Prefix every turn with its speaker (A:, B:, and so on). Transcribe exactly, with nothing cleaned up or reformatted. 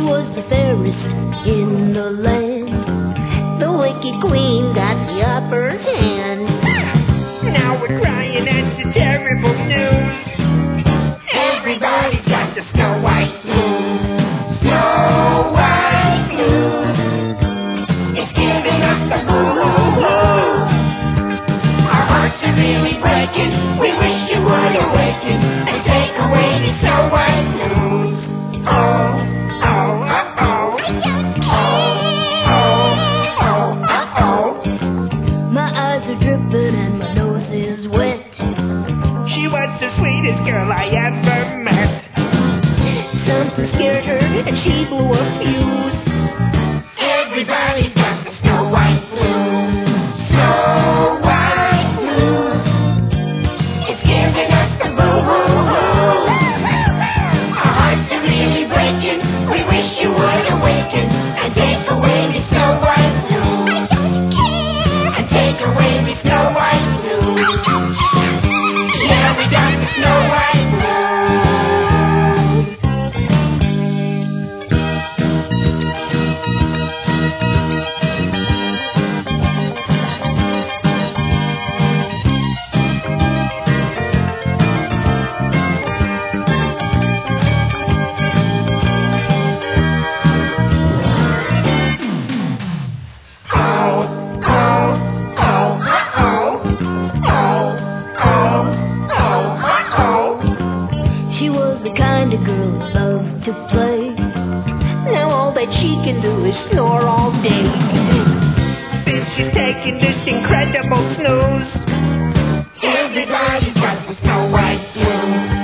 A: was the fairest in the land. The wicked queen got the upper hand.
B: Now we're crying at the terrible news.
C: Everybody's got the Snow White blues. Snow White blues. It's giving us the boo-hoo-hoo. Our hearts are really breaking. We wish you would awaken and take away the Snow White blues. Oh, oh, uh-oh. Oh, oh, oh, uh-oh.
A: My eyes are dripping and my nose is wet.
B: She was the sweetest girl I ever met.
A: Something scared her and she blew a fuse.
C: Everybody's got the Snow White blues. Snow White blues. It's giving us the boo-hoo-hoo. Our hearts are really breaking. We wish you would awaken and take away the Snow White blues. And take away the Snow White blues. Yeah, we got the Snow White blues.
A: She was the kind of girl who loved to play. Now all that she can do is snore all day.
B: Since she's taking this incredible snooze.
C: Everybody's got the Snow White blues.